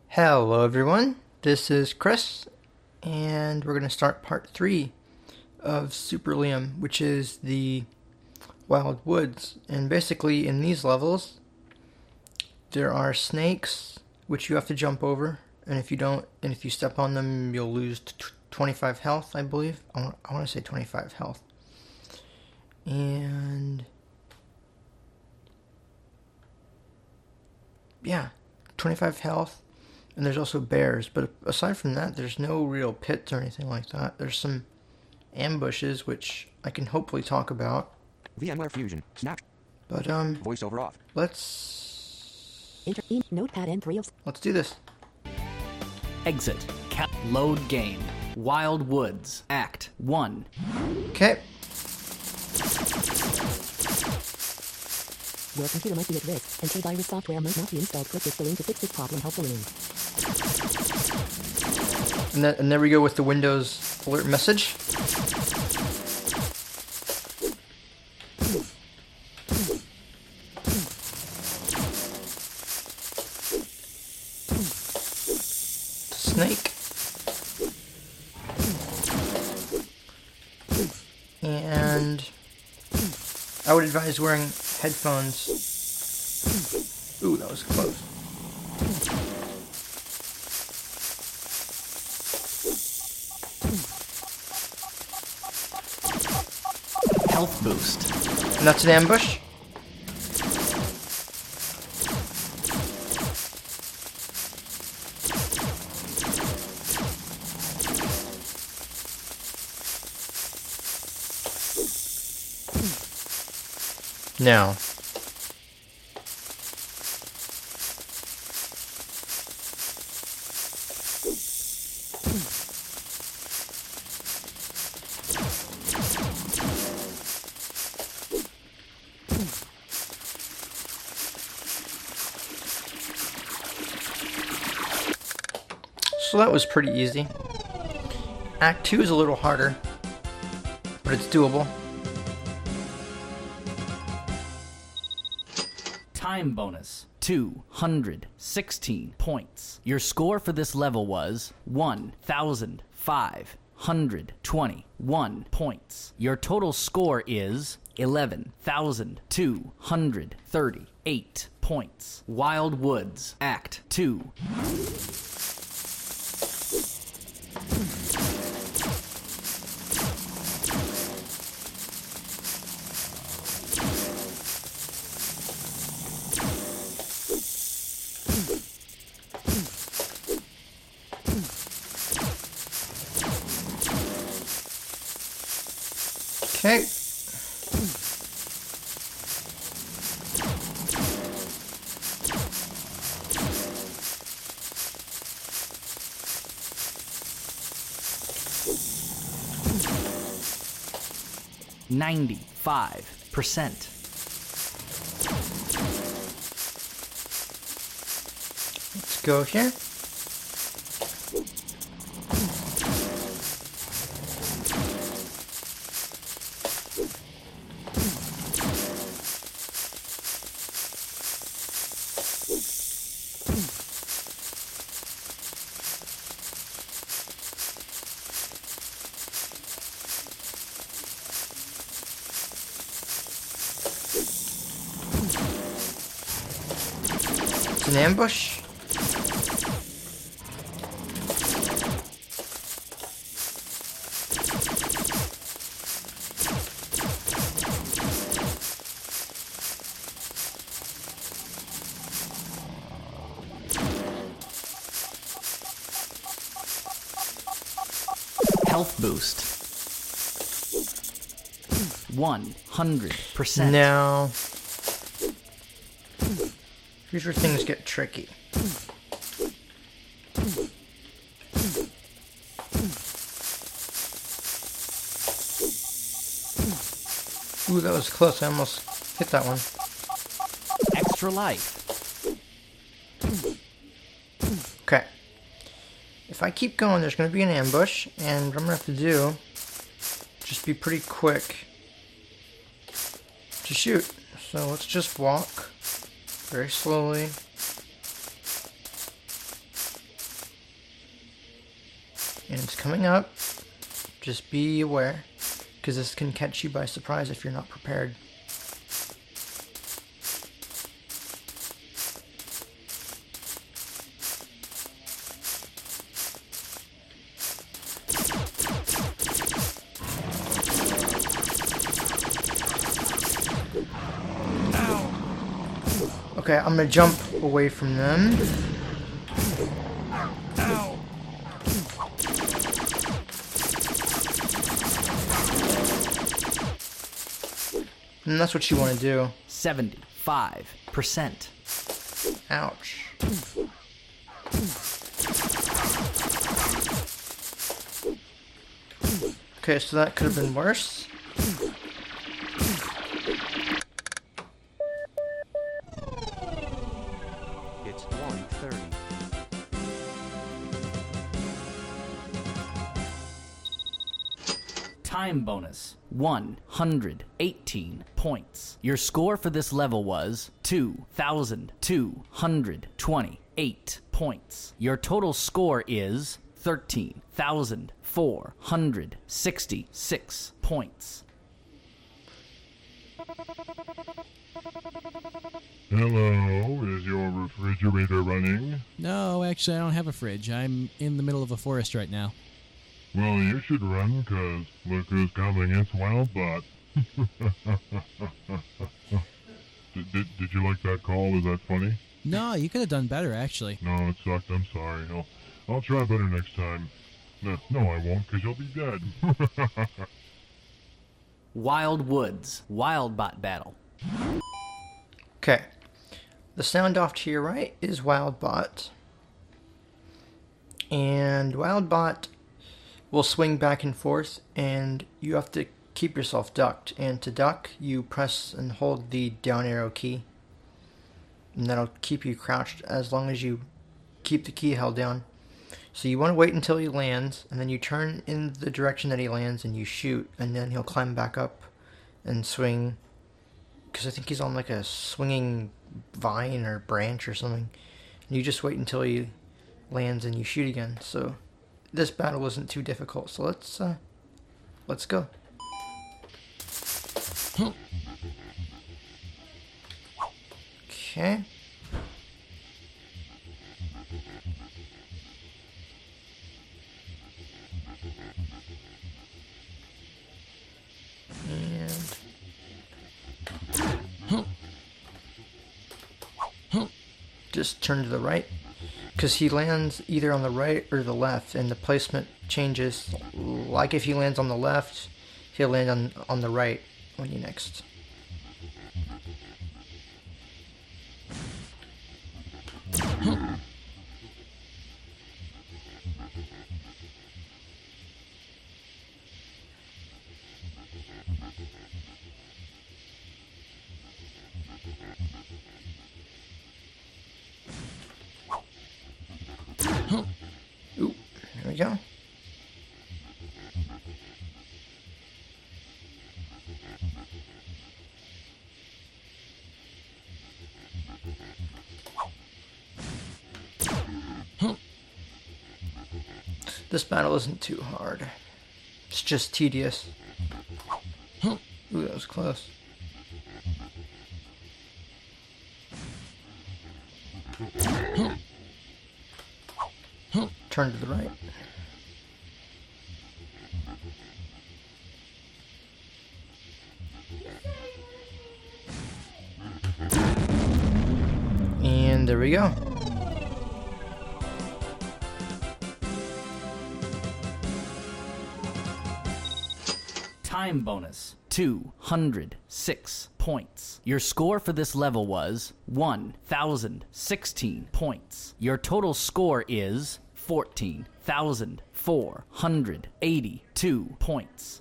Hello everyone, this is Chris, and we're going to start part 3 of Super Liam, which is the Wild Woods. And basically in these levels, there are snakes, which you have to jump over, and if you step on them, you'll lose 25 health, I believe. I want to say 25 health. And yeah, 25 health. And there's also bears, but aside from that, there's no real pits or anything like that. There's some ambushes, which I can hopefully talk about. VMware Fusion. Snap. But, Voiceover off. let's Notepad N3 of do this. Exit. Load game. Wild Woods. Act 1. Okay. Your computer might be at risk, and antivirus software might not be installed. Click the link to fix this problem. Help balloon. And there we go with the Windows alert message. Snake. And I would advise wearing headphones. Ooh, that was close. Health boost. And that's an ambush. Now, so that was pretty easy. Act 2 is a little harder, but it's doable. Time bonus. 216 points. Your score for this level was 1,521 points. Your total score is 11,238 points. Wild Woods. Act 2. Okay. %95. Let's go here. It's an ambush. Health boost. 100%. Now, here's where things get tricky. Ooh, that was close. I almost hit that one. Extra life. Okay. If I keep going, there's going to be an ambush, and what I'm going to have to do, just be pretty quick to shoot. So let's just walk very slowly. And it's coming up. Just be aware, because this can catch you by surprise if you're not prepared. Okay, I'm gonna jump away from them. And that's what you want to do. 75%. Ouch. Okay, so that could have been worse. It's 1:30. Time bonus 118 points. Your score for this level was 2,228 points. Your total score is 13,466 points. Hello, is your refrigerator running? No, actually, I don't have a fridge. I'm in the middle of a forest right now. Well, you should run, 'cause look who's coming, it's Wildbot. Did you like that call? Was that funny? No, you could have done better, actually. No, it sucked, I'm sorry. I'll try better next time. No, I won't, 'cause you'll be dead. Wild Woods Wildbot Battle. Okay. The sound off to your right is Wildbot. And Wildbot will swing back and forth, and you have to keep yourself ducked. And to duck, you press and hold the down arrow key. And that'll keep you crouched as long as you keep the key held down. So you want to wait until he lands, and then you turn in the direction that he lands and you shoot, and then he'll climb back up and swing. Because I think he's on like a swinging vine or branch or something. And you just wait until he lands and you shoot again. So this battle isn't too difficult. So let's go. Okay. And just turn to the right, because he lands either on the right or the left, and the placement changes. Like if he lands on the left, he'll land on the right when you next. Ooh, there we go. This battle isn't too hard. It's just tedious. Ooh, that was close. Turn to the right. And there we go. Time bonus 206 points. Your score for this level was 1,016 points. Your total score is 14,482 points.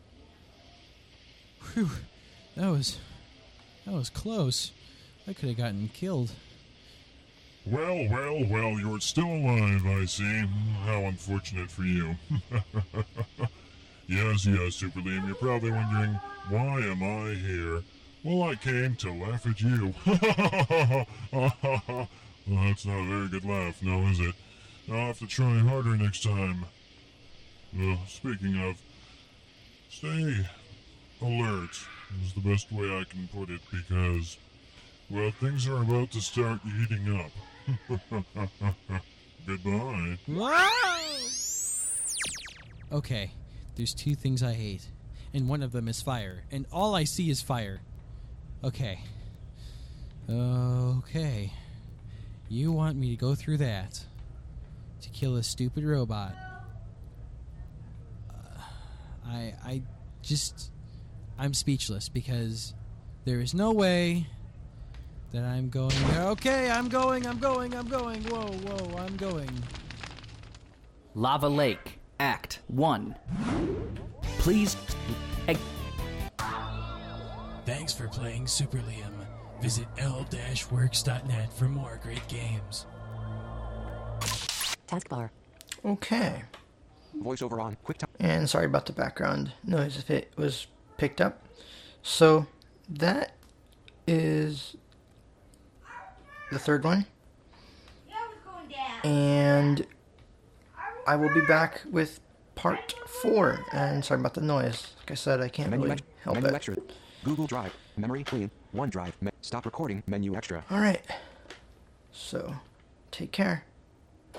Whew. That was close. I could have gotten killed. Well, you're still alive, I see. How unfortunate for you. Yes, Super Liam, you're probably wondering, why am I here? Well, I came to laugh at you. Well, that's not a very good laugh, now is it? I'll have to try harder next time. Speaking of, stay alert is the best way I can put it because, well, things are about to start heating up. Goodbye. Okay, there's two things I hate, and one of them is fire, and all I see is fire. Okay. Okay. You want me to go through that to kill a stupid robot? I'm speechless because there is no way that I'm going. Okay, I'm going. Whoa, I'm going. Lava Lake, Act 1. Please. Thanks for playing Super Liam. Visit l-works.net for more great games. Taskbar. Okay. Voiceover on. Quick time. And sorry about the background noise if it was picked up. So that is the third one. And I will be back with part 4. And sorry about the noise. Like I said, I can't really help menu it. extra. Google Drive. Memory clean. OneDrive. Stop recording. Menu extra. Alright. So, take care.